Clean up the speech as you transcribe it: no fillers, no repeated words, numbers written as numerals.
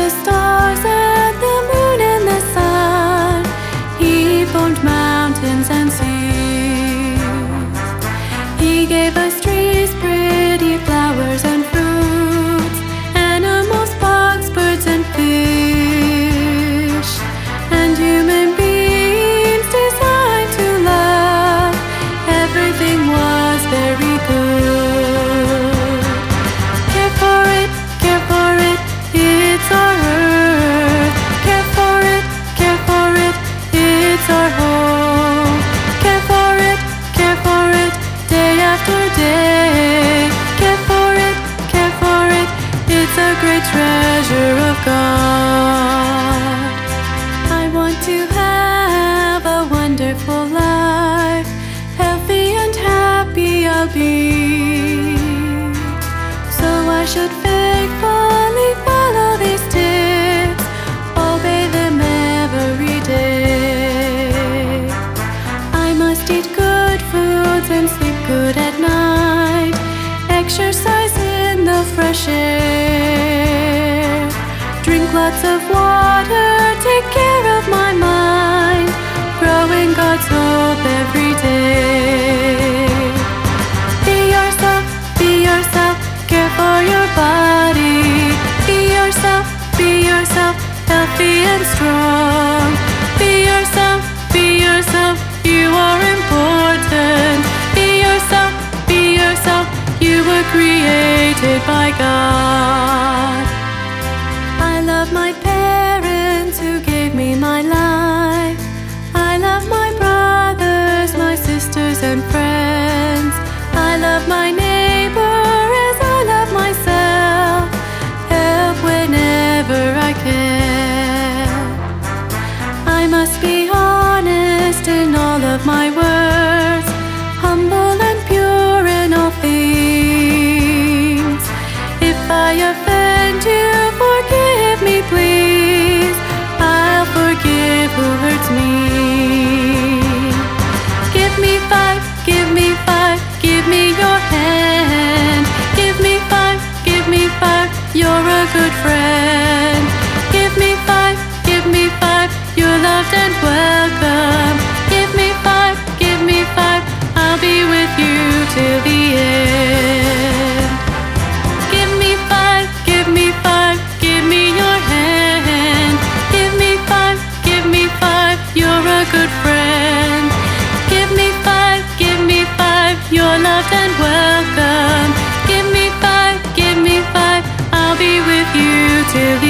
the stars and the moon and the sun. He formed mountains and seas. He gave us trees, pretty flowers and fruits, animals, bugs, birds and fish, and human beings designed to love. Everything was very good. Care for it, it's our earth. Care for it, it's our home. Care for it, day after day. Care for it, it's a great treasure of God. I want to have a wonderful life, healthy and happy I'll be. So I should faithfully follow these tips, obey them every day. I must eat good foods and sleep good at night, exercise in the fresh air, drink lots of water, take care of my mind, grow in God's hope every day. Be yourself, care for your body. Be yourself, healthy and strong. Be yourself, you are important. Be yourself, you were created by God. I love my parents who gave me my life. I love my brothers, my sisters and friends. I love my neighbor as I love myself. Help whenever I can. I must be honest in all of my words, humble and pure in all things. If I offend you, forgive me please. I'll forgive who hurts me. Give me five, give me your hand. Give me five, you're a good friend. Give me five, you're loved and welcome. Give me five, I'll be with you till the end. Give me five, give me your hand. Give me five, you're a good friend. Give me five, you're loved and welcome. Give me five, I'll be with you till